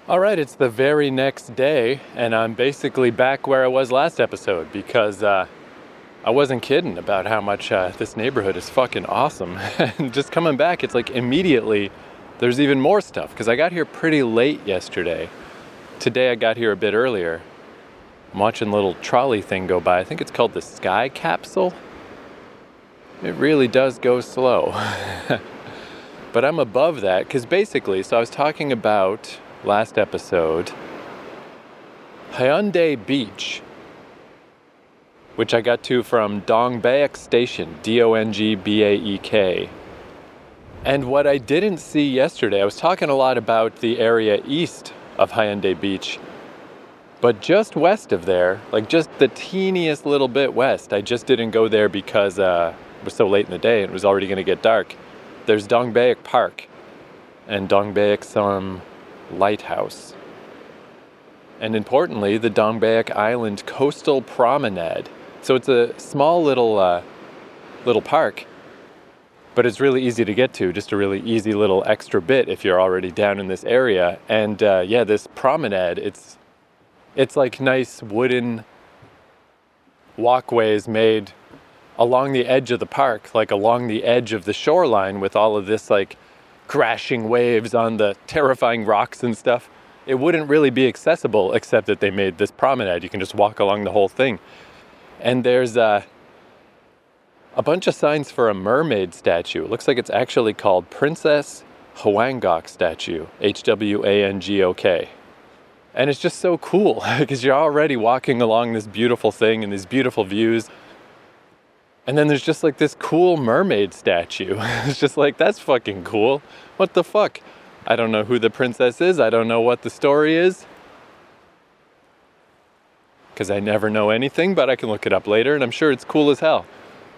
All right, it's the very next day, and I'm basically back where I was last episode because I wasn't kidding about how much this neighborhood is fucking awesome. And just coming back, it's like immediately there's even more stuff because I got here pretty late yesterday. Today I got here a bit earlier. I'm watching a little trolley thing go by. I think it's called the Sky Capsule. It really does go slow. But I'm above that because basically, so I was talking about last episode, Hyundai Beach, which I got to from Dongbaek Station, Dongbaek. And what I didn't see yesterday, I was talking a lot about the area east of Hyundai Beach, but just west of there, like just the teeniest little bit west, I just didn't go there because it was so late in the day and it was already going to get dark. There's Dongbaek Park and Dongbaek some lighthouse. And importantly, the Dongbaek Island Coastal Promenade. So it's a small little park, but it's really easy to get to, just a really easy little extra bit if you're already down in this area. And this promenade, it's like nice wooden walkways made along the edge of the park, like along the edge of the shoreline with all of this like crashing waves on the terrifying rocks and stuff. It wouldn't really be accessible except that they made this promenade. You can just walk along the whole thing. And there's a bunch of signs for a mermaid statue. It looks like it's actually called Princess Hwangok statue, Hwangok. And it's just so cool because you're already walking along this beautiful thing and these beautiful views. And then there's just like this cool mermaid statue. It's just like, that's fucking cool. What the fuck? I don't know who the princess is. I don't know what the story is. Because I never know anything, but I can look it up later and I'm sure it's cool as hell.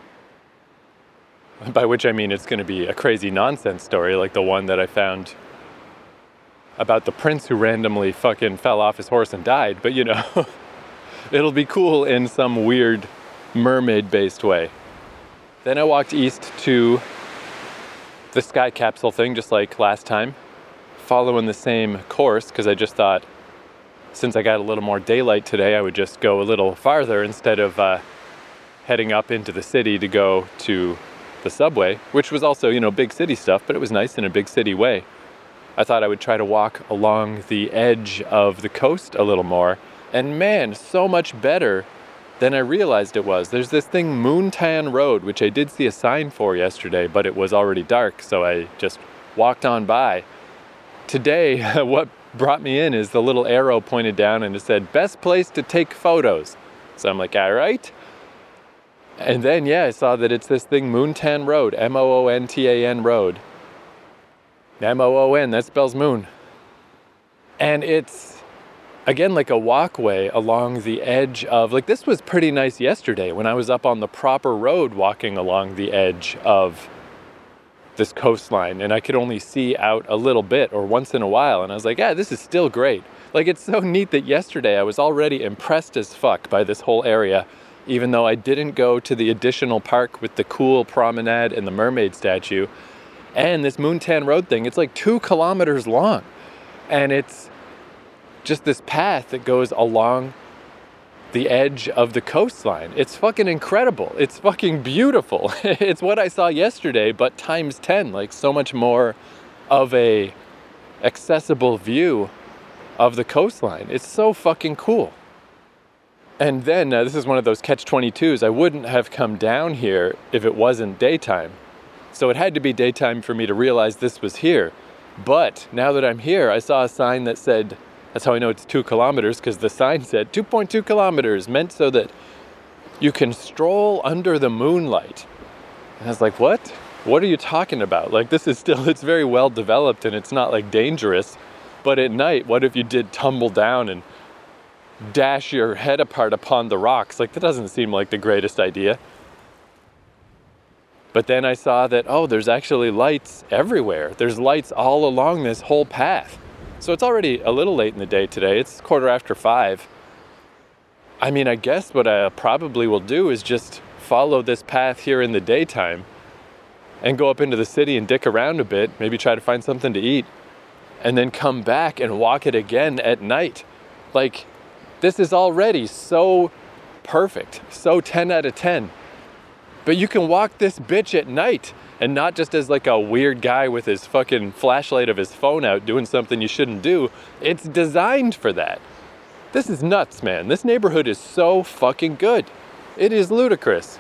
By which I mean it's going to be a crazy nonsense story like the one that I found about the prince who randomly fucking fell off his horse and died. But you know, it'll be cool in some weird mermaid-based way. Then I walked east to the Sky Capsule thing, just like last time, following the same course, because I just thought, since I got a little more daylight today, I would just go a little farther instead of heading up into the city to go to the subway, which was also, you know, big city stuff, but it was nice in a big city way. I thought I would try to walk along the edge of the coast a little more, and man, so much better than I realized it was. There's this thing, Moontan Road, which I did see a sign for yesterday, but it was already dark, so I just walked on by. Today, what brought me in is the little arrow pointed down and it said, best place to take photos. So I'm like, all right. And then, I saw that it's this thing, Moontan Road, Moontan Road. M-O-O-N, that spells moon. And it's, again, like a walkway along the edge of, like, this was pretty nice yesterday when I was up on the proper road walking along the edge of this coastline and I could only see out a little bit or once in a while. And I was like, this is still great. Like, it's so neat that yesterday I was already impressed as fuck by this whole area, even though I didn't go to the additional park with the cool promenade and the mermaid statue. And this Moontan Road thing, it's like 2 kilometers long. And it's just this path that goes along the edge of the coastline. It's fucking incredible. It's fucking beautiful. It's what I saw yesterday, but times 10, like so much more of a accessible view of the coastline. It's so fucking cool. And then, this is one of those catch-22s. I wouldn't have come down here if it wasn't daytime. So it had to be daytime for me to realize this was here. But now that I'm here, I saw a sign that said, that's how I know it's 2 kilometers, because the sign said 2.2 kilometers, meant so that you can stroll under the moonlight. And I was like, what? What are you talking about? Like, this is still, it's very well developed and it's not like dangerous. But at night, what if you did tumble down and dash your head apart upon the rocks? Like, that doesn't seem like the greatest idea. But then I saw that, there's actually lights everywhere. There's lights all along this whole path. So it's already a little late in the day today. It's 5:15. I mean, I guess what I probably will do is just follow this path here in the daytime and go up into the city and dick around a bit, maybe try to find something to eat. and then come back and walk it again at night. Like, this is already so perfect, so 10 out of 10. But you can walk this bitch at night and not just as like a weird guy with his fucking flashlight of his phone out doing something you shouldn't do. It's designed for that. This is nuts, man. This neighborhood is so fucking good. It is ludicrous.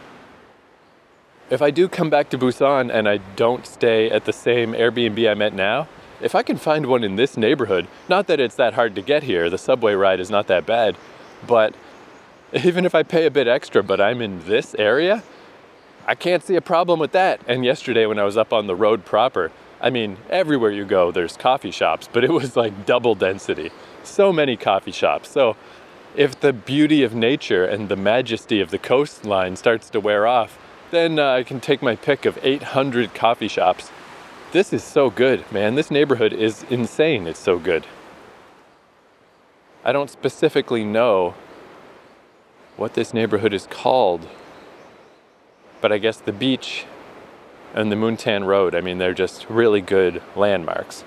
If I do come back to Busan and I don't stay at the same Airbnb I'm at now, if I can find one in this neighborhood, not that it's that hard to get here, the subway ride is not that bad, but even if I pay a bit extra but I'm in this area, I can't see a problem with that. And yesterday when I was up on the road proper, I mean, everywhere you go there's coffee shops, but it was like double density. So many coffee shops. So if the beauty of nature and the majesty of the coastline starts to wear off, then I can take my pick of 800 coffee shops. This is so good, man. This neighborhood is insane. It's so good. I don't specifically know what this neighborhood is called, but I guess the beach and the Muntan Road, I mean, they're just really good landmarks.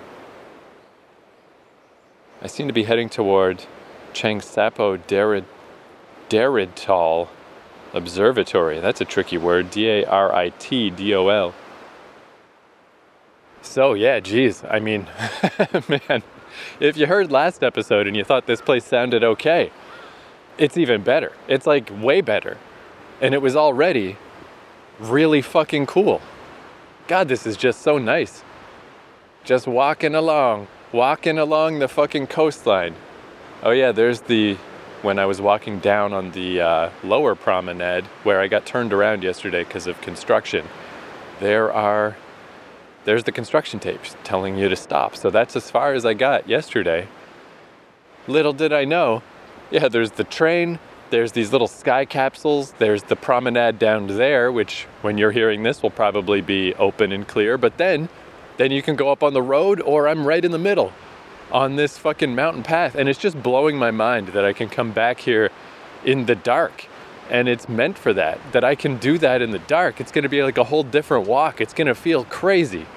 I seem to be heading toward Changsappo Daritol Observatory. That's a tricky word. Daritdol. So yeah, geez. I mean, man, if you heard last episode and you thought this place sounded okay, it's even better. It's like way better. And it was already really fucking cool. God, this is just so nice. Just walking along the fucking coastline. Oh yeah, there's when I was walking down on the lower promenade where I got turned around yesterday because of construction, there's the construction tapes telling you to stop. So that's as far as I got yesterday. Little did I know, yeah, there's the train, there's these little sky capsules, there's the promenade down there, which when you're hearing this will probably be open and clear, but then you can go up on the road, or I'm right in the middle on this fucking mountain path. And it's just blowing my mind that I can come back here in the dark. And it's meant for that I can do that in the dark. It's going to be like a whole different walk. It's going to feel crazy.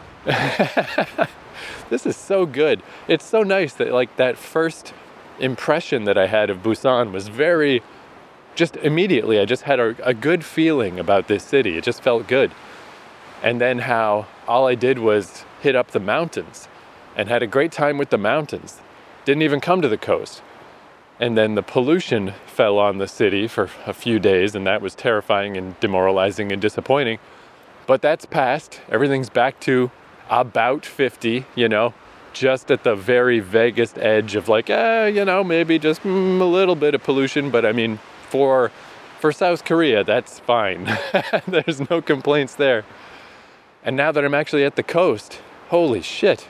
This is so good. It's so nice that like that first impression that I had of Busan was just immediately, I just had a good feeling about this city. It just felt good. And then how all I did was hit up the mountains and had a great time with the mountains. Didn't even come to the coast. And then the pollution fell on the city for a few days, and that was terrifying and demoralizing and disappointing. But that's past. Everything's back to about 50, just at the very vaguest edge of like, maybe just a little bit of pollution. But I mean, for South Korea, that's fine. There's no complaints there. And now that I'm actually at the coast, holy shit.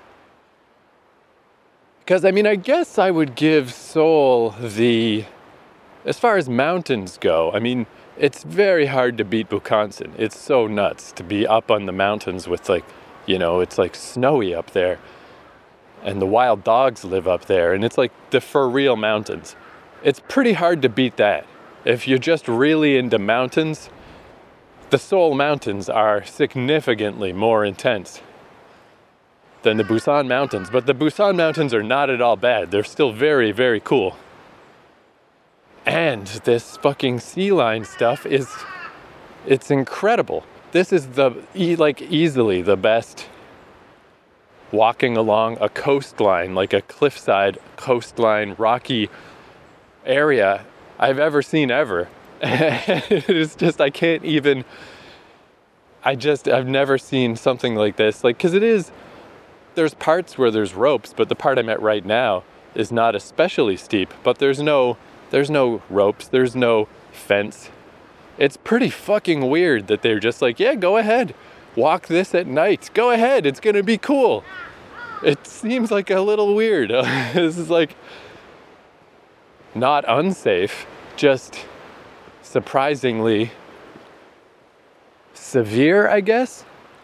Because, I mean, I guess I would give Seoul as far as mountains go, I mean, it's very hard to beat Bukhansan. It's so nuts to be up on the mountains with like, it's like snowy up there. And the wild dogs live up there. And it's like the for real mountains. It's pretty hard to beat that. If you're just really into mountains, the Seoul mountains are significantly more intense than the Busan mountains. But the Busan mountains are not at all bad. They're still very, very cool. And this fucking sea line stuff it's incredible. This is easily the best walking along a coastline, like a cliffside coastline, rocky area I've ever seen ever. It's just, I've never seen something like this. Like, cause there's parts where there's ropes, but the part I'm at right now is not especially steep, but there's no ropes, there's no fence. It's pretty fucking weird that they're just like, yeah, go ahead, walk this at night, go ahead, it's gonna be cool. It seems like a little weird. This is like not unsafe, just surprisingly severe, I guess.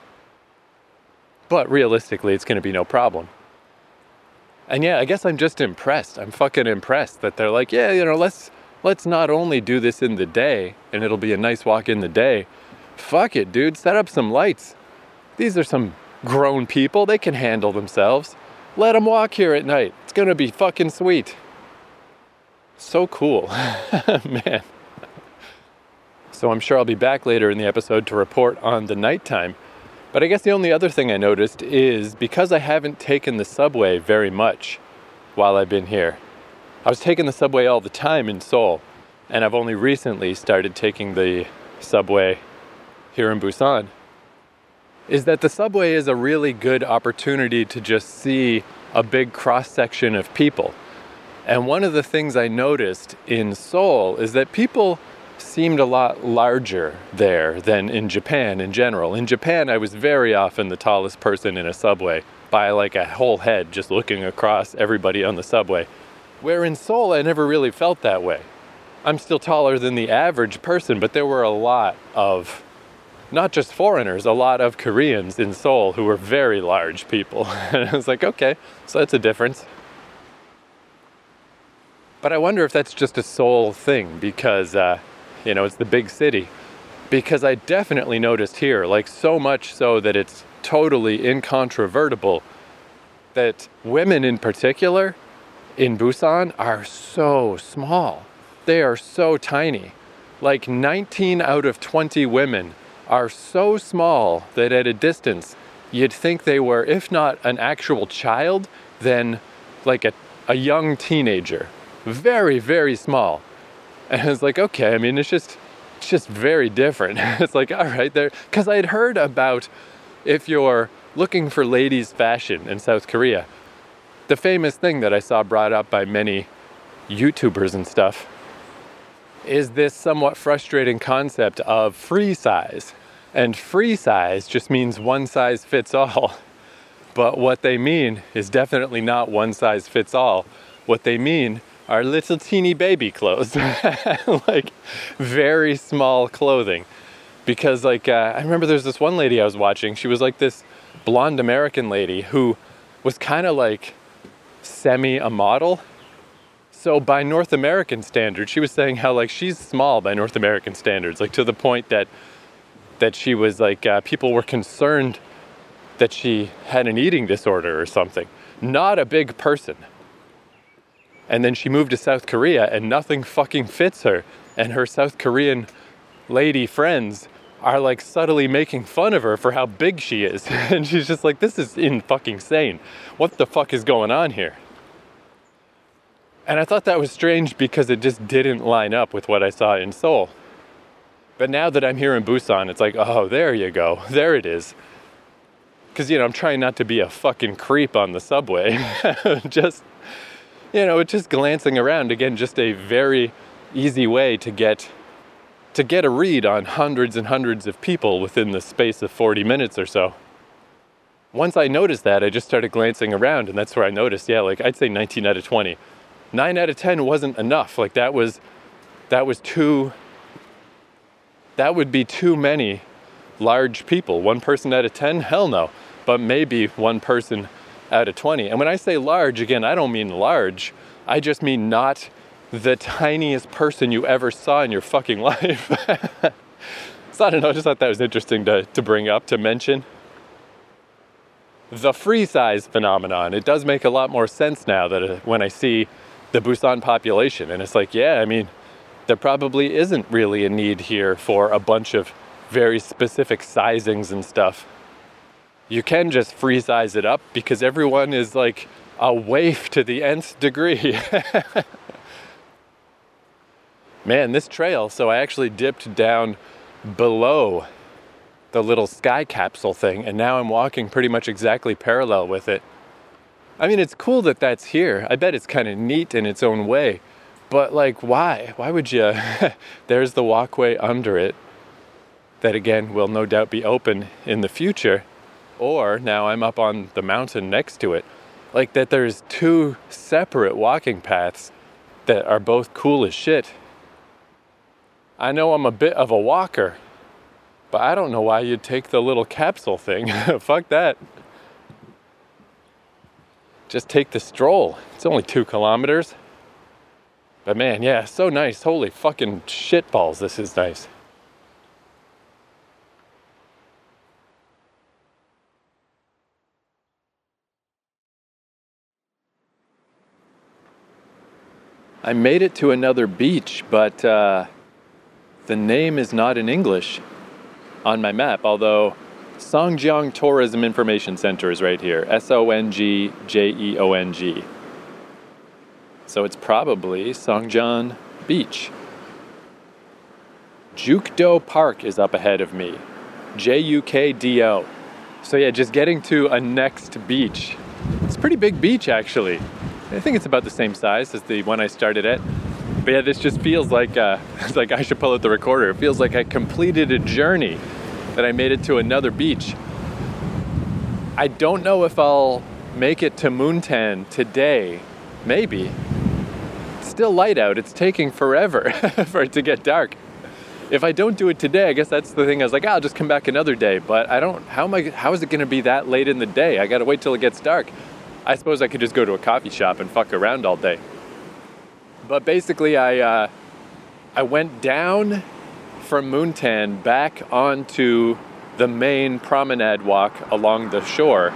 But realistically, it's going to be no problem. And yeah, I guess I'm just impressed. I'm fucking impressed that they're like, yeah, let's not only do this in the day, and it'll be a nice walk in the day. Fuck it, dude. Set up some lights. These are some grown people. They can handle themselves. Let them walk here at night. It's gonna be fucking sweet. So cool. Man. So I'm sure I'll be back later in the episode to report on the nighttime. But I guess the only other thing I noticed is because I haven't taken the subway very much while I've been here. I was taking the subway all the time in Seoul, and I've only recently started taking the subway here in Busan. Is that the subway is a really good opportunity to just see a big cross-section of people. And one of the things I noticed in Seoul is that people seemed a lot larger there than in Japan in general. In Japan, I was very often the tallest person in a subway by like a whole head just looking across everybody on the subway. Where in Seoul, I never really felt that way. I'm still taller than the average person, but there were a lot of, not just foreigners, a lot of Koreans in Seoul who were very large people. And I was like, okay, so that's a difference. But I wonder if that's just a Seoul thing because, it's the big city. Because I definitely noticed here, like so much so that it's totally incontrovertible, that women in particular in Busan are so small. They are so tiny. Like 19 out of 20 women are so small that at a distance you'd think they were, if not an actual child, then like a young teenager. Very, very small. And it's like, okay, I mean, it's just very different. It's like, all right, there, because I had heard about if you're looking for ladies' fashion in South Korea, the famous thing that I saw brought up by many YouTubers and stuff is this somewhat frustrating concept of free size. And free size just means one size fits all. But what they mean is definitely not one size fits all. What they mean are little teeny baby clothes, like very small clothing. Because like, I remember there's this one lady I was watching, she was like this blonde American lady who was kind of like semi a model. So by North American standards, she was saying how like she's small by North American standards, like to the point that she was like, people were concerned that she had an eating disorder or something. Not a big person. And then she moved to South Korea and nothing fucking fits her. And her South Korean lady friends are like subtly making fun of her for how big she is. And she's just like, this is fucking insane. What the fuck is going on here? And I thought that was strange because it just didn't line up with what I saw in Seoul. But now that I'm here in Busan, it's like, oh, there you go. There it is. Because, I'm trying not to be a fucking creep on the subway. Just glancing around. Again, just a very easy way to get a read on hundreds and hundreds of people within the space of 40 minutes or so. Once I noticed that, I just started glancing around, and that's where I noticed, like I'd say 19 out of 20. 9 out of 10 wasn't enough. Like that would be too many large people. 1 person out of 10? Hell no. But maybe 1 person out of 20. And when I say large, again, I don't mean large. I just mean not the tiniest person you ever saw in your fucking life. So I don't know, I just thought that was interesting to bring up, to mention. The free size phenomenon, it does make a lot more sense now that when I see the Busan population. And it's like, yeah, I mean, there probably isn't really a need here for a bunch of very specific sizings and stuff. You can just free size it up because everyone is like a waif to the nth degree. Man, this trail, so I actually dipped down below the little sky capsule thing, and now I'm walking pretty much exactly parallel with it. I mean, it's cool that that's here. I bet it's kind of neat in its own way. But like, why? Why would you? There's the walkway under it that, again, will no doubt be open in the future. Or now I'm up on the mountain next to it. Like that there's 2 separate walking paths that are both cool as shit. I know I'm a bit of a walker, but I don't know why you'd take the little capsule thing. Fuck that. Just take the stroll. It's only 2 kilometers. But man, yeah, so nice. Holy fucking shitballs, this is nice. I made it to another beach, but the name is not in English on my map, although Songjeong Tourism Information Center is right here. Songjeong. So it's probably Songjeong Beach. Jukdo Park is up ahead of me. Jukdo. So yeah, just getting to a next beach. It's a pretty big beach, actually. I think it's about the same size as the one I started at. But yeah, this just feels like, it's like I should pull out the recorder. It feels like I completed a journey, that I made it to another beach. I don't know if I'll make it to Muntan today. Maybe. It's still light out. It's taking forever for it to get dark. If I don't do it today, I guess that's the thing. I was like, I'll just come back another day. But how is it going to be that late in the day? I got to wait till it gets dark. I suppose I could just go to a coffee shop and fuck around all day. But basically, I went down from Muntan back onto the main promenade walk along the shore,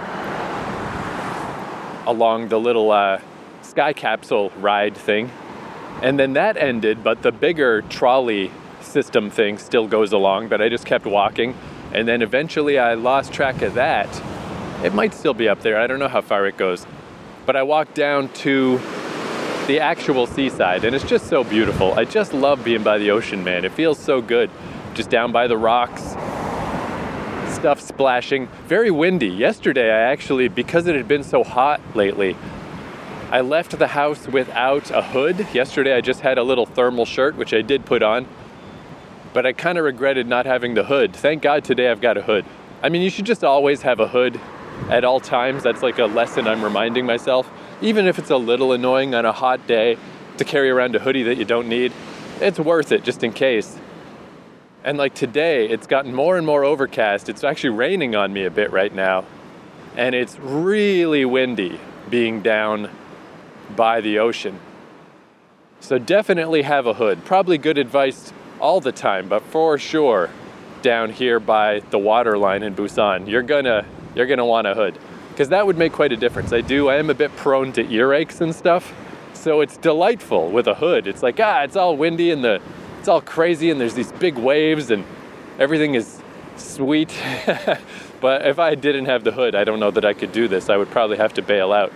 along the little sky capsule ride thing. And then that ended, but the bigger trolley system thing still goes along, but I just kept walking. And then eventually I lost track of that. It might still be up there. I don't know how far it goes. But I walked down to the actual seaside, and it's just so beautiful. I just love being by the ocean, man. It feels so good. Just down by the rocks, stuff splashing. Very windy. Yesterday, I actually, because it had been so hot lately, I left the house without a hood. Yesterday, I just had a little thermal shirt, which I did put on. But I kind of regretted not having the hood. Thank God today I've got a hood. I mean, you should just always have a hood at all times. That's like a lesson I'm reminding myself. Even if it's a little annoying on a hot day to carry around a hoodie that you don't need, it's worth it just in case. And like today, it's gotten more and more overcast. It's actually raining on me a bit right now. And it's really windy being down by the ocean. So definitely have a hood. Probably good advice all the time, but for sure down here by the water line in Busan, you're gonna want a hood, because that would make quite a difference. I am a bit prone to earaches and stuff, so it's delightful with a hood. It's like, it's all windy and it's all crazy and there's these big waves and everything is sweet. But if I didn't have the hood, I don't know that I could do this. I would probably have to bail out.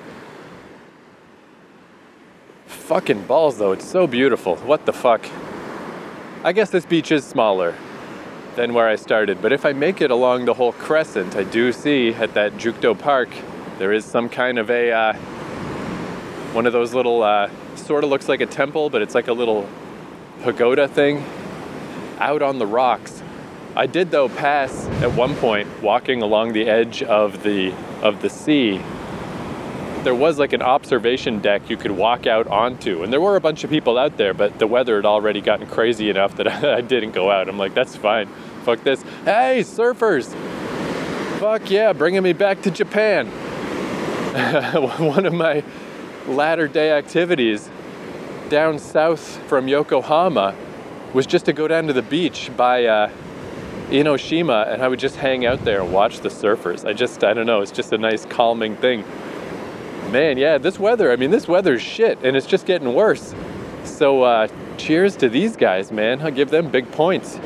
Fucking balls though, it's so beautiful. What the fuck? I guess this beach is smaller than where I started, but if I make it along the whole crescent, I do see at that Jukdo Park, there is some kind of a, one of those little, sort of looks like a temple, but it's like a little pagoda thing out on the rocks. I did though pass at one point walking along the edge of the sea. There was like an observation deck you could walk out onto, and there were a bunch of people out there, but the weather had already gotten crazy enough that I didn't go out. I'm like, that's fine. Fuck this. Hey, surfers! Fuck yeah, bringing me back to Japan. One of my latter day activities down south from Yokohama was just to go down to the beach by Enoshima, and I would just hang out there and watch the surfers. I don't know, it's just a nice calming thing. Man, yeah, this weather's shit, and it's just getting worse. So, cheers to these guys, man. I'll give them big points.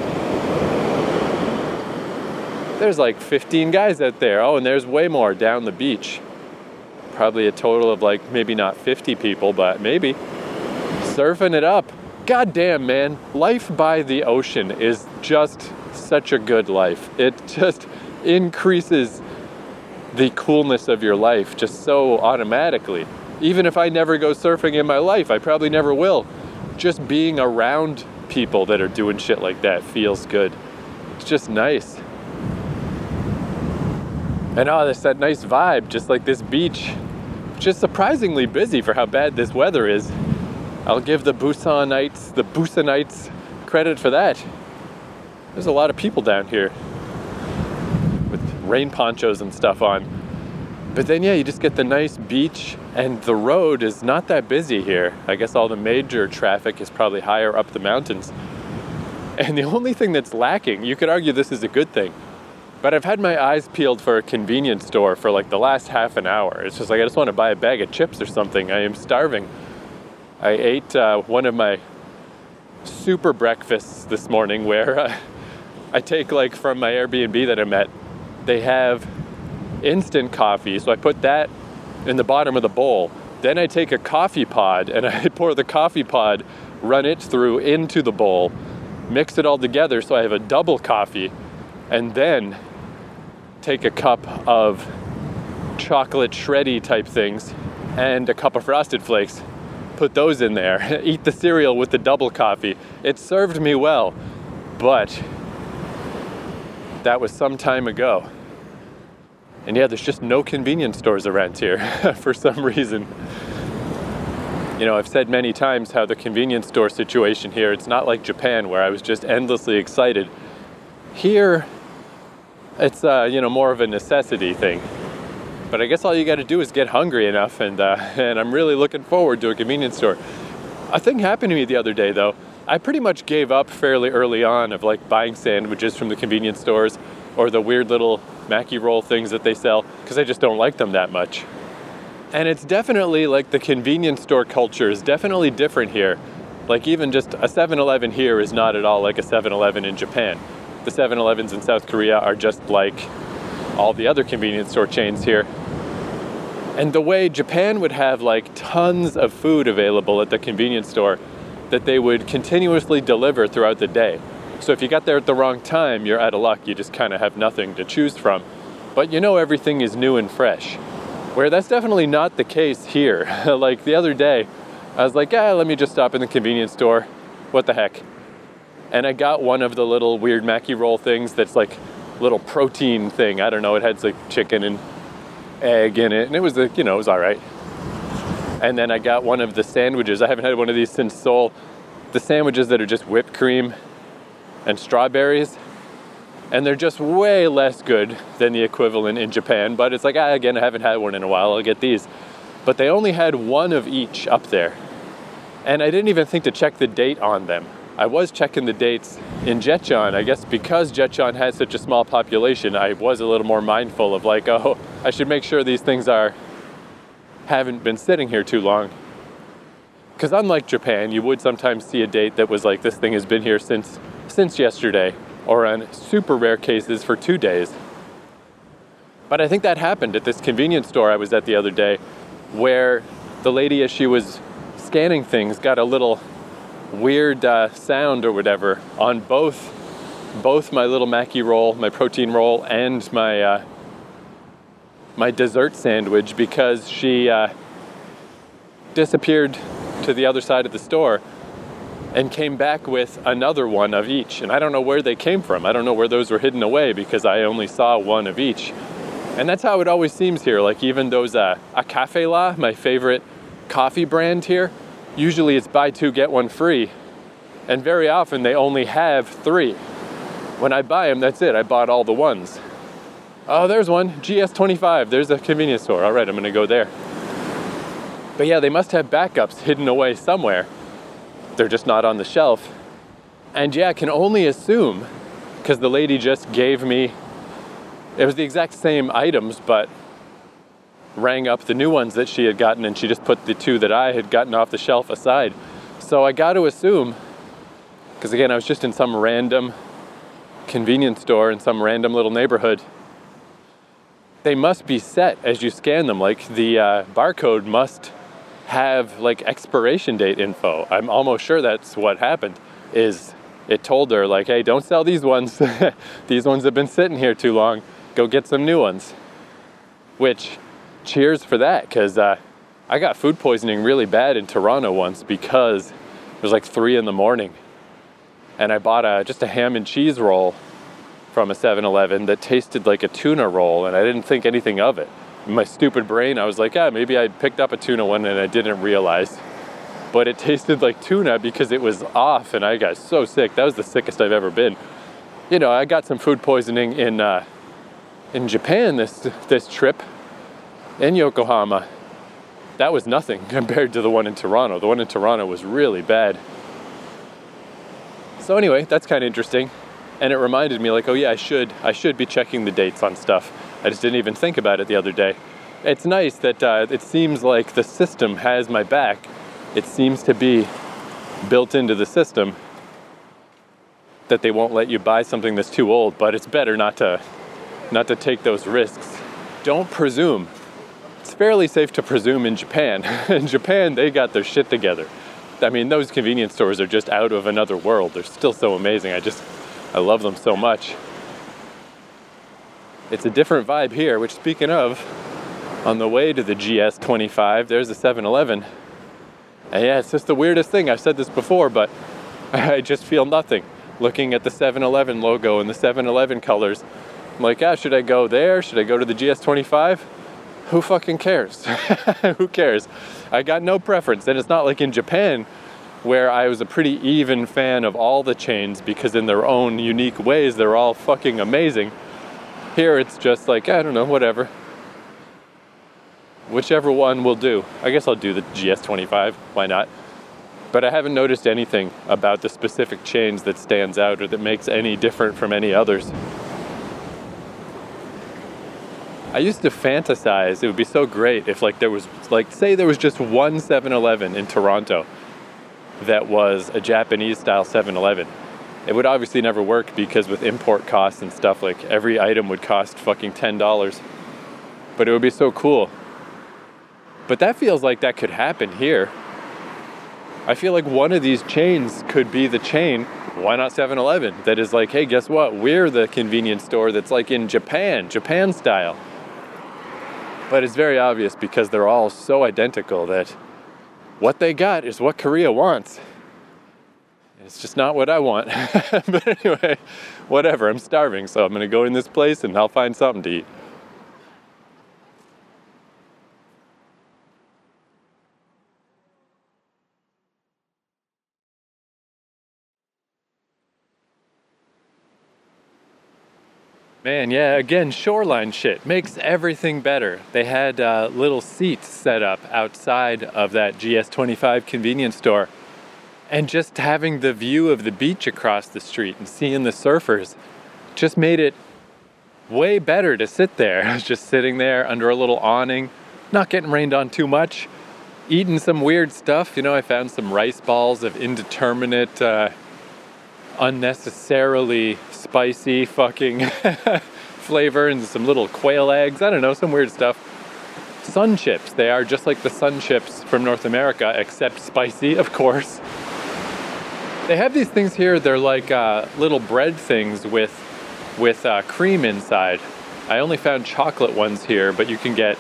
There's like 15 guys out there. Oh, and there's way more down the beach. Probably a total of like, maybe not 50 people, but maybe. Surfing it up. God damn, man. Life by the ocean is just such a good life. It just increases the coolness of your life just so automatically. Even if I never go surfing in my life, I probably never will. Just being around people that are doing shit like that feels good. It's just nice. And there's that nice vibe, just like this beach. Just surprisingly busy for how bad this weather is. I'll give the Busanites credit for that. There's a lot of people down here with rain ponchos and stuff on. But then, yeah, you just get the nice beach, and the road is not that busy here. I guess all the major traffic is probably higher up the mountains. And the only thing that's lacking, you could argue this is a good thing, but I've had my eyes peeled for a convenience store for like the last half an hour. It's just like, I just want to buy a bag of chips or something. I am starving. I ate one of my super breakfasts this morning where I take like from my Airbnb that I'm at, they have instant coffee. So I put that in the bottom of the bowl. Then I take a coffee pod and I pour the coffee pod, run it through into the bowl, mix it all together so I have a double coffee, and then take a cup of chocolate shreddy type things and a cup of Frosted Flakes, put those in there, eat the cereal with the double coffee. It served me well, but that was some time ago. And yeah, there's just no convenience stores around here for some reason. You know, I've said many times how the convenience store situation here, it's not like Japan where I was just endlessly excited. Here, it's, more of a necessity thing. But I guess all you got to do is get hungry enough, and I'm really looking forward to a convenience store. A thing happened to me the other day, though. I pretty much gave up fairly early on of like buying sandwiches from the convenience stores or the weird little Mackie roll things that they sell, because I just don't like them that much. And it's definitely like the convenience store culture is definitely different here. Like even just a 7-Eleven here is not at all like a 7-Eleven in Japan. The 7-Elevens in South Korea are just like all the other convenience store chains here. And the way Japan would have like tons of food available at the convenience store that they would continuously deliver throughout the day. So if you got there at the wrong time, you're out of luck. You just kind of have nothing to choose from. But you know everything is new and fresh. Where that's definitely not the case here. Like the other day, I was like, let me just stop in the convenience store. What the heck? And I got one of the little weird Mackie roll things that's like little protein thing. I don't know, it had like chicken and egg in it. And it was, it was all right. And then I got one of the sandwiches. I haven't had one of these since Seoul. The sandwiches that are just whipped cream and strawberries, and they're just way less good than the equivalent in Japan, but it's like, again, I haven't had one in a while, I'll get these. But they only had one of each up there, and I didn't even think to check the date on them. I was checking the dates in Jecheon. I guess because Jecheon has such a small population, I was a little more mindful of like, I should make sure these things haven't been sitting here too long. Because unlike Japan, you would sometimes see a date that was like, this thing has been here since yesterday, or on super rare cases for 2 days. But I think that happened at this convenience store I was at the other day, where the lady, as she was scanning things, got a little weird sound or whatever on both my little Mackie roll, my protein roll, and my dessert sandwich, because she disappeared to the other side of the store and came back with another one of each. And I don't know where they came from. I don't know where those were hidden away, because I only saw one of each. And that's how it always seems here. Like even those, a Cafe La, my favorite coffee brand here, usually it's buy two, get one free. And very often they only have 3. When I buy them, that's it. I bought all the ones. Oh, there's one, GS25. There's a convenience store. All right, I'm gonna go there. But yeah, they must have backups hidden away somewhere. They're just not on the shelf. And yeah, I can only assume, because the lady just gave me, it was the exact same items, but rang up the new ones that she had gotten, and she just put the 2 that I had gotten off the shelf aside. So I got to assume, because again, I was just in some random convenience store in some random little neighborhood, they must be set as you scan them. Like the barcode must have like expiration date info. I'm almost sure that's what happened, is it told her like, hey, don't sell these ones. These ones have been sitting here too long. Go get some new ones. Which, cheers for that, because I got food poisoning really bad in Toronto once, because it was like 3 a.m. and I bought just a ham and cheese roll from a 7-Eleven that tasted like a tuna roll, and I didn't think anything of it. In my stupid brain, I was like, maybe I picked up a tuna one and I didn't realize. But it tasted like tuna because it was off, and I got so sick. That was the sickest I've ever been. I got some food poisoning in Japan this trip in Yokohama. That was nothing compared to the one in Toronto. The one in Toronto was really bad. So anyway, that's kind of interesting. And it reminded me like, I should be checking the dates on stuff. I just didn't even think about it the other day. It's nice that it seems like the system has my back it seems to be built into the system that they won't let you buy something that's too old, but it's better not to take those risks. Don't presume. It's fairly safe to presume in Japan. In Japan, they got their shit together. I mean, those convenience stores are just out of another world. They're still so amazing. I love them so much. It's a different vibe here, which, speaking of, on the way to the GS25, there's a 7-Eleven. And yeah, it's just the weirdest thing. I've said this before, but I just feel nothing looking at the 7-Eleven logo and the 7-Eleven colors. I'm like, should I go there? Should I go to the GS25? Who fucking cares? Who cares? I got no preference. And it's not like in Japan, where I was a pretty even fan of all the chains because in their own unique ways, they're all fucking amazing. Here it's just like, I don't know, whatever. Whichever one will do. I guess I'll do the GS25. Why not? But I haven't noticed anything about the specific chains that stands out or that makes any different from any others. I used to fantasize it would be so great if there was say there was just one 7-Eleven in Toronto that was a Japanese style 7-Eleven. It would obviously never work because with import costs and stuff, every item would cost fucking $10. But it would be so cool. But that feels like that could happen here. I feel like one of these chains could be the chain, why not 7-Eleven, that is like, hey, guess what? We're the convenience store that's like in Japan style. But it's very obvious because they're all so identical that what they got is what Korea wants. It's just not what I want. But anyway, whatever, I'm starving, so I'm going to go in this place and I'll find something to eat. Man, yeah, again, shoreline shit makes everything better. They had little seats set up outside of that GS25 convenience store. And just having the view of the beach across the street and seeing the surfers just made it way better to sit there. I was just sitting there under a little awning, not getting rained on too much, eating some weird stuff. I found some rice balls of indeterminate, unnecessarily spicy fucking flavor and some little quail eggs. I don't know, some weird stuff. Sun chips. They are just like the sun chips from North America, except spicy, of course. They have these things here. They're like little bread things with cream inside. I only found chocolate ones here, but you can get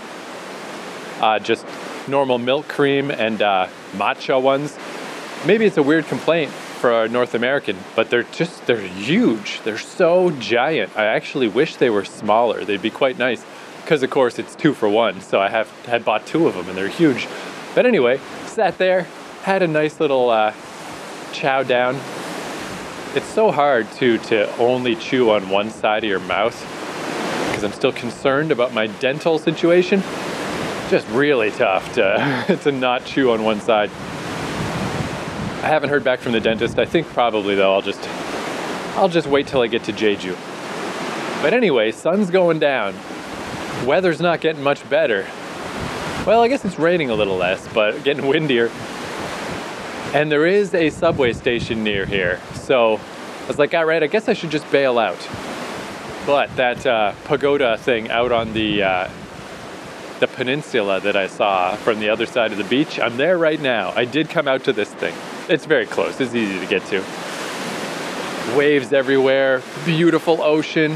just normal milk cream and matcha ones. Maybe it's a weird complaint for a North American, but they're huge. They're so giant. I actually wish they were smaller. They'd be quite nice because, of course, it's 2 for 1. So I had bought 2 of them and they're huge. But anyway, sat there, had a nice little chow down. It's so hard to only chew on one side of your mouth because I'm still concerned about my dental situation. Just really tough to not chew on one side. I haven't heard back from the dentist. I think probably though I'll just wait till I get to Jeju. But anyway, sun's going down. Weather's not getting much better. Well, I guess it's raining a little less, but getting windier. And there is a subway station near here. So I was like, all right, I guess I should just bail out. But that pagoda thing out on the peninsula that I saw from the other side of the beach, I'm there right now. I did come out to this thing. It's very close. It's easy to get to. Waves everywhere, beautiful ocean.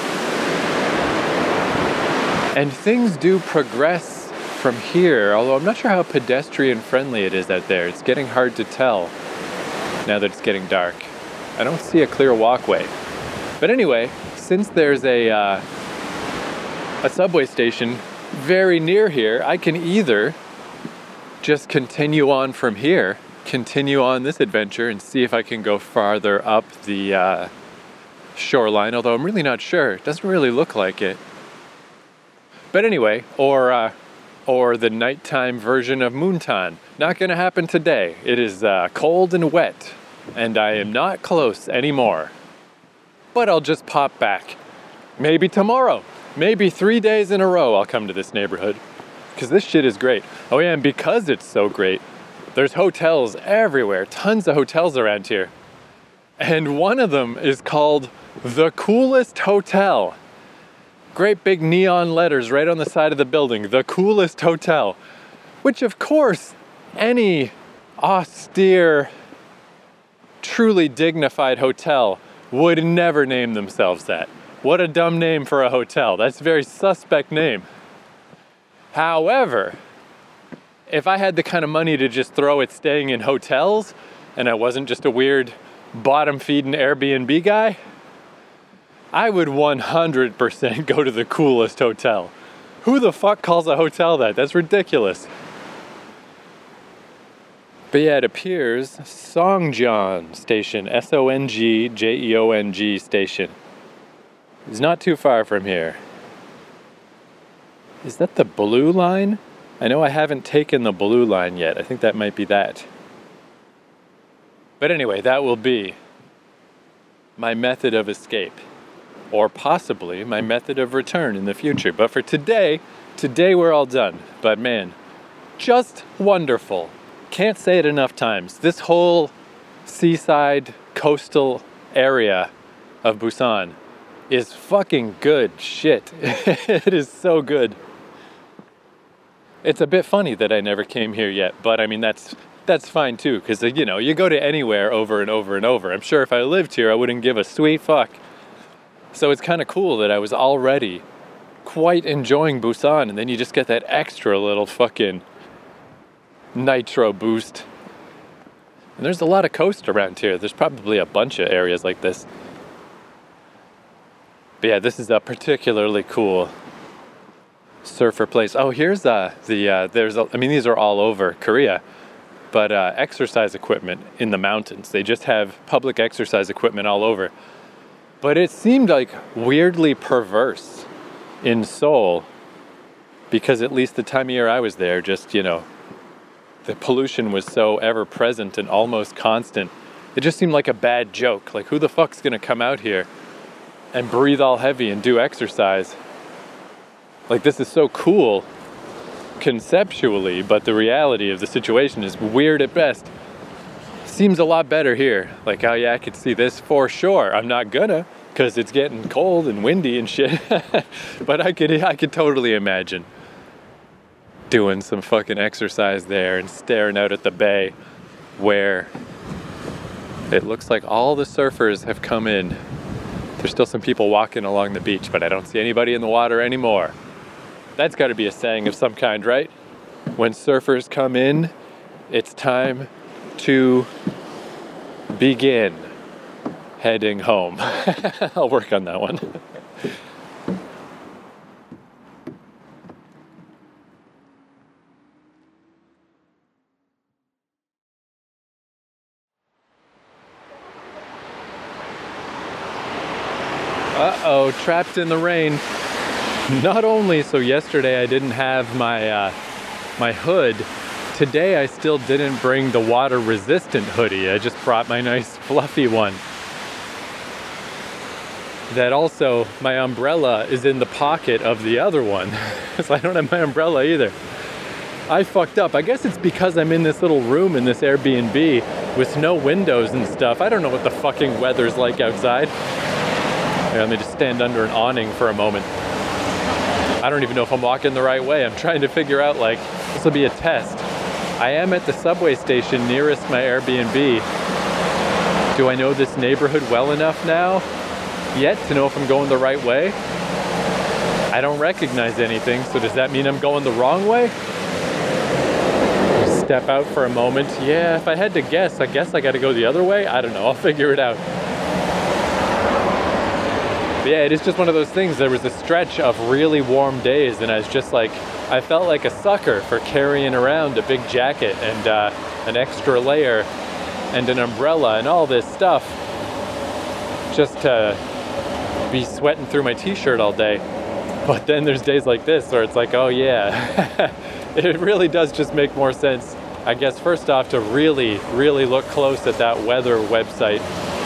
And things do progress from here, although I'm not sure how pedestrian friendly it is out there. It's getting hard to tell now that it's getting dark. I don't see a clear walkway. But anyway, since there's a subway station very near here, I can either just continue on from here, continue on this adventure and see if I can go farther up the shoreline, although I'm really not sure. It doesn't really look like it. But anyway, or the nighttime version of Moontan. Not going to happen today. It is cold and wet, and I am not close anymore. But I'll just pop back. Maybe tomorrow. Maybe 3 days in a row I'll come to this neighborhood. Because this shit is great. Oh yeah, and because it's so great, There's hotels everywhere, tons of hotels around here. And one of them is called The Coolest Hotel. Great big neon letters right on the side of the building, The Coolest Hotel. Which of course, any austere, truly dignified hotel would never name themselves that. What a dumb name for a hotel. That's a very suspect name. However, if I had the kind of money to just throw at staying in hotels, and I wasn't just a weird bottom-feeding Airbnb guy, I would 100% go to The Coolest Hotel. Who the fuck calls a hotel that? That's ridiculous. But yeah, it appears Songjeong Station, Songjeong Station, is not too far from here. Is that the blue line? I know I haven't taken the blue line yet. I think that might be that. But anyway, that will be my method of escape. Or possibly my method of return in the future. But for today we're all done. But man, just wonderful. Can't say it enough times. This whole seaside coastal area of Busan is fucking good shit. It is so good. It's a bit funny that I never came here yet, but I mean, that's fine too, because, you know, you go to anywhere over and over and over. I'm sure if I lived here, I wouldn't give a sweet fuck. So it's kind of cool that I was already quite enjoying Busan, and then you just get that extra little fucking nitro boost. And there's a lot of coast around here. There's probably a bunch of areas like this. But yeah, this is a particularly cool surfer place. Oh, here's these are all over Korea, but exercise equipment in the mountains. They just have public exercise equipment all over. But it seemed like weirdly perverse in Seoul, because at least the time of year I was there, just, you know, the pollution was so ever present and almost constant. It just seemed like a bad joke. Like, who the fuck's gonna come out here and breathe all heavy and do exercise? Like, this is so cool conceptually, but the reality of the situation is weird at best. Seems a lot better here. Like, oh yeah, I could see this for sure. I'm not gonna, because it's getting cold and windy and shit. But I could totally imagine doing some fucking exercise there and staring out at the bay, where it looks like all the surfers have come in. There's still some people walking along the beach, but I don't see anybody in the water anymore. That's got to be a saying of some kind, right? When surfers come in, it's time to begin heading home. I'll work on that one. Uh-oh, trapped in the rain. Not only so yesterday I didn't have my hood, today I still didn't bring the water resistant hoodie. I just brought my nice fluffy one. That also, my umbrella is in the pocket of the other one. So I don't have my umbrella either. I fucked up. I guess it's because I'm in this little room in this Airbnb with no windows and stuff. I don't know what the fucking weather's like outside. Let me just stand under an awning for a moment. I don't even know if I'm walking the right way. I'm trying to figure out, like, this will be a test. I am at the subway station nearest my Airbnb. Do I know this neighborhood well enough now yet to know if I'm going the right way? I don't recognize anything, so does that mean I'm going the wrong way? Step out for a moment. Yeah, if I had to guess, I guess I gotta go the other way. I don't know, I'll figure it out. But yeah, it is just one of those things. There was a stretch of really warm days, and I was just like, I felt like a sucker for carrying around a big jacket and an extra layer and an umbrella and all this stuff just to be sweating through my t-shirt all day. But then there's days like this where it's like, oh yeah, it really does just make more sense, I guess, first off, to really, really look close at that weather website.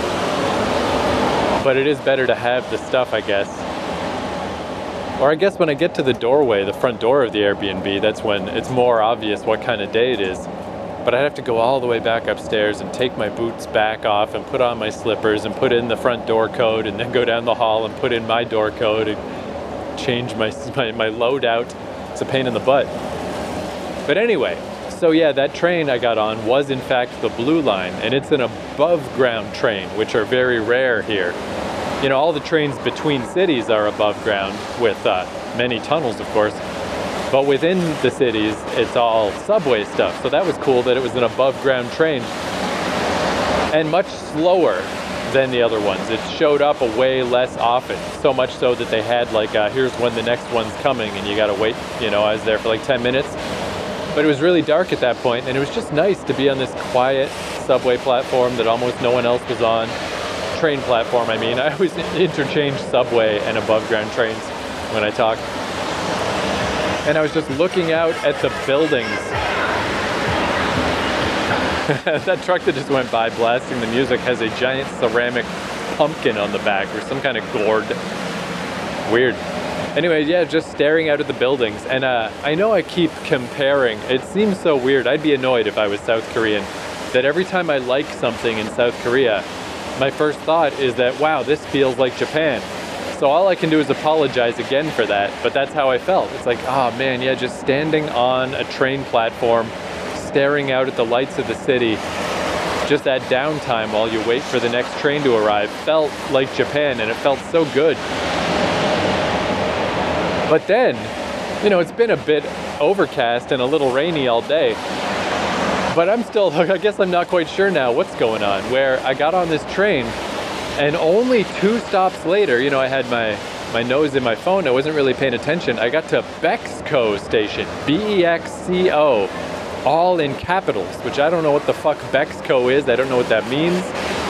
But it is better to have the stuff, I guess. Or I guess when I get to the doorway, the front door of the Airbnb, that's when it's more obvious what kind of day it is. but I'd have to go all the way back upstairs and take my boots back off and put on my slippers and put in the front door code and then go down the hall and put in my door code and change my loadout. It's a pain in the butt. But anyway, so yeah, that train I got on was in fact the Blue Line, and it's an above ground train, which are very rare here. You know, all the trains between cities are above ground with many tunnels, of course. But within the cities, it's all subway stuff. So that was cool that it was an above ground train and much slower than the other ones. It showed up a way less often, so much so that they had like, here's when the next one's coming and you gotta wait. You know, I was there for like 10 minutes, but it was really dark at that point, and it was just nice to be on this quiet subway platform that almost no one else was on. Train platform, I mean. I always interchange subway and above ground trains when I talk. And I was just looking out at the buildings. That truck that just went by blasting the music has a giant ceramic pumpkin on the back or some kind of gourd. Weird. Anyway, yeah, just staring out at the buildings. And I know I keep comparing. It seems so weird. I'd be annoyed if I was South Korean. That every time I like something in South Korea, my first thought is that, wow, this feels like Japan. So all I can do is apologize again for that, but that's how I felt. It's like, oh man, yeah, just standing on a train platform, staring out at the lights of the city, just that downtime while you wait for the next train to arrive felt like Japan, and it felt so good. But then, you know, it's been a bit overcast and a little rainy all day, but I guess I'm not quite sure now what's going on, where I got on this train and only 2 stops later, you know, I had my nose in my phone, I wasn't really paying attention. I got to Bexco station, B-E-X-C-O, all in capitals, which I don't know what the fuck Bexco is. I don't know what that means.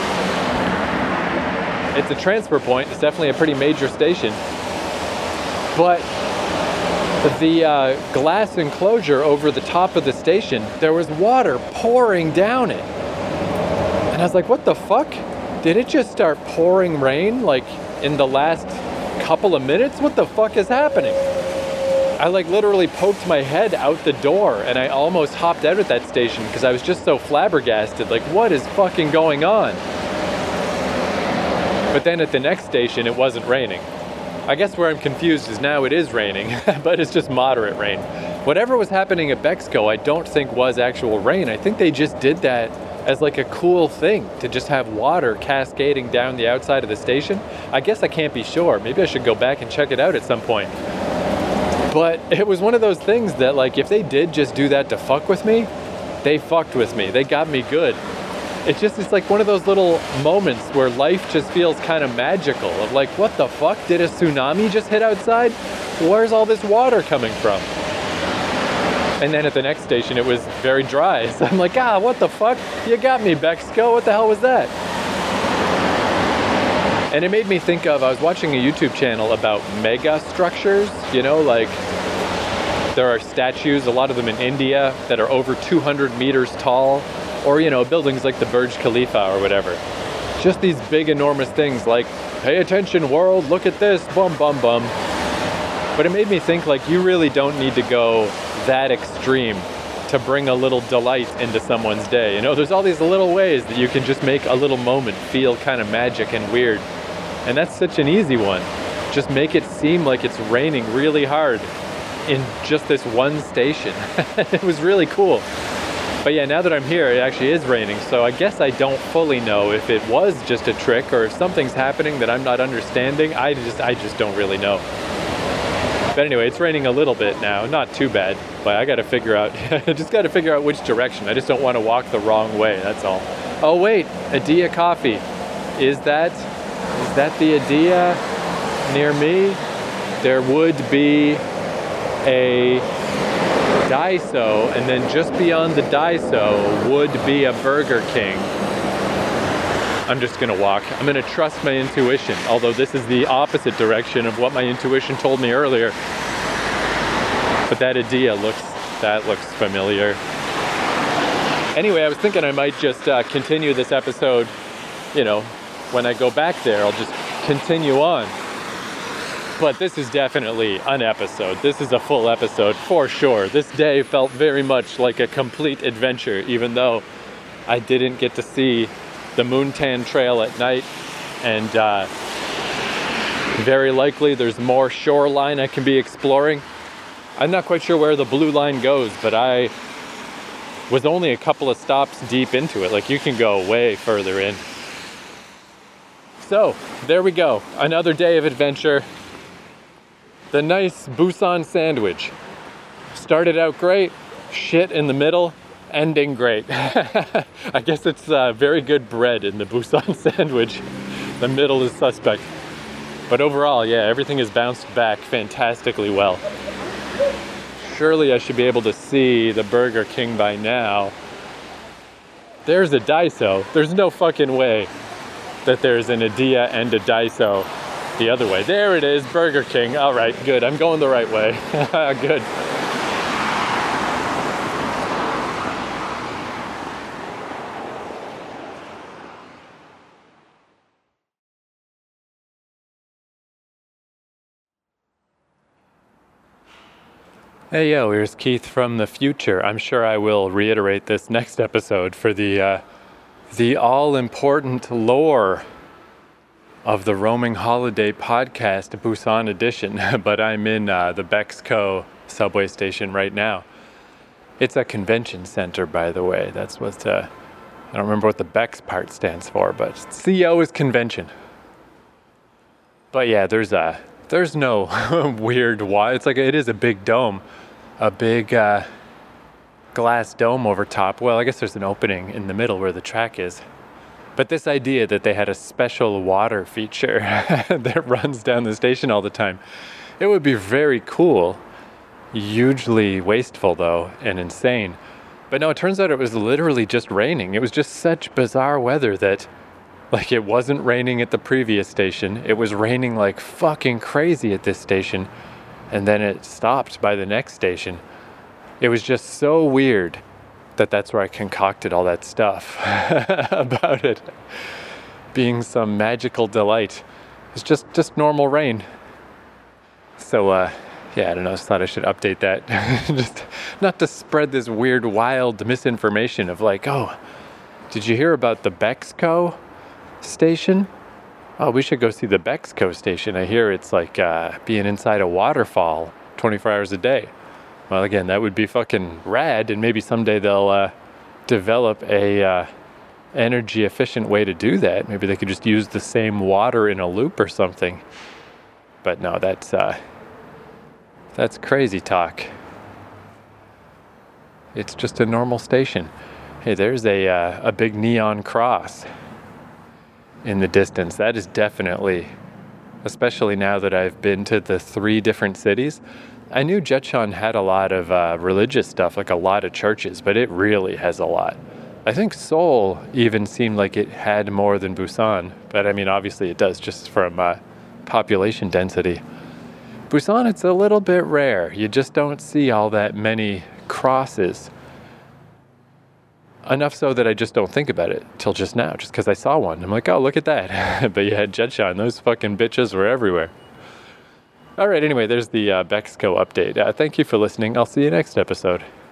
It's a transfer point. It's definitely a pretty major station. But the glass enclosure over the top of the station, there was water pouring down it. And I was like, what the fuck? Did it just start pouring rain like in the last couple of minutes? What the fuck is happening? I like literally poked my head out the door and I almost hopped out at that station because I was just so flabbergasted. Like, what is fucking going on? But then at the next station, it wasn't raining. I guess where I'm confused is now it is raining, but it's just moderate rain. Whatever was happening at Bexco, I don't think was actual rain. I think they just did that as like a cool thing to just have water cascading down the outside of the station. I guess I can't be sure. Maybe I should go back and check it out at some point. But it was one of those things that, like, if they did just do that to fuck with me, they fucked with me. They got me good. It's like one of those little moments where life just feels kind of magical of like, what the fuck? Did a tsunami just hit outside? Where's all this water coming from? And then at the next station, it was very dry. So I'm like, what the fuck? You got me, Bexco. What the hell was that? And it made me think of, I was watching a YouTube channel about mega structures. You know, like there are statues, a lot of them in India, that are over 200 meters tall. Or, you know, buildings like the Burj Khalifa or whatever. Just these big, enormous things like, pay attention world, look at this, bum, bum, bum. But it made me think, like, you really don't need to go that extreme to bring a little delight into someone's day. You know, there's all these little ways that you can just make a little moment feel kind of magic and weird. And that's such an easy one. Just make it seem like it's raining really hard in just this one station. It was really cool. But yeah, now that I'm here, it actually is raining, so I guess I don't fully know if it was just a trick or if something's happening that I'm not understanding. I just don't really know. But anyway, it's raining a little bit now, not too bad, but I gotta figure out, I just gotta figure out which direction. I just don't want to walk the wrong way, that's all. Oh wait, Adia Coffee. Is that the Adia near me? There would be a Daiso, and then just beyond the Daiso would be a Burger King. I'm just gonna walk. I'm gonna trust my intuition, although this is the opposite direction of what my intuition told me earlier. But that Adia looks familiar. Anyway, I was thinking I might just continue this episode, you know, when I go back there, I'll just continue on. But this is definitely an episode. This is a full episode for sure. This day felt very much like a complete adventure, even though I didn't get to see the Moontan Trail at night. And very likely there's more shoreline I can be exploring. I'm not quite sure where the blue line goes, but I was only a couple of stops deep into it. Like, you can go way further in. So, there we go. Another day of adventure. The nice Busan sandwich. Started out great, shit in the middle, ending great. I guess it's very good bread in the Busan sandwich. The middle is suspect. But overall, yeah, everything has bounced back fantastically well. Surely I should be able to see the Burger King by now. There's a Daiso. There's no fucking way that there's an Ediya and a Daiso the other way. There it is, Burger King. All right, good. I'm going the right way. Good. Hey yo, here's Keith from the future. I'm sure I will reiterate this next episode for the all-important lore of the Roaming Holiday Podcast Busan edition, but I'm in the Bexco subway station right now. It's a convention center, by the way. That's what, I don't remember what the Bex part stands for, but CO is convention. But yeah, there's no weird why. It's like, it is a big dome, a big glass dome over top. Well, I guess there's an opening in the middle where the track is. But this idea that they had a special water feature that runs down the station all the time, it would be very cool. Hugely wasteful, though, and insane. But no, it turns out it was literally just raining. It was just such bizarre weather that, like, it wasn't raining at the previous station. It was raining like fucking crazy at this station. And then it stopped by the next station. It was just so weird that that's where I concocted all that stuff about it being some magical delight. It's just normal rain. So, yeah, I don't know, I just thought I should update that. Just not to spread this weird, wild misinformation of like, oh, did you hear about the Bexco station? Oh, we should go see the Bexco station. I hear it's like being inside a waterfall 24 hours a day. Well, again, that would be fucking rad, and maybe someday they'll develop a energy efficient way to do that. Maybe they could just use the same water in a loop or something. But no, that's crazy talk. It's just a normal station. Hey, there's a big neon cross in the distance. That is definitely, especially now that I've been to the 3 different cities. I knew Jecheon had a lot of religious stuff, like a lot of churches, but it really has a lot. I think Seoul even seemed like it had more than Busan, but I mean, obviously it does just from population density. Busan, it's a little bit rare. You just don't see all that many crosses. Enough so that I just don't think about it till just now, just because I saw one. I'm like, oh, look at that. But yeah, Jecheon, those fucking bitches were everywhere. All right, anyway, there's the Bexco update. Thank you for listening. I'll see you next episode.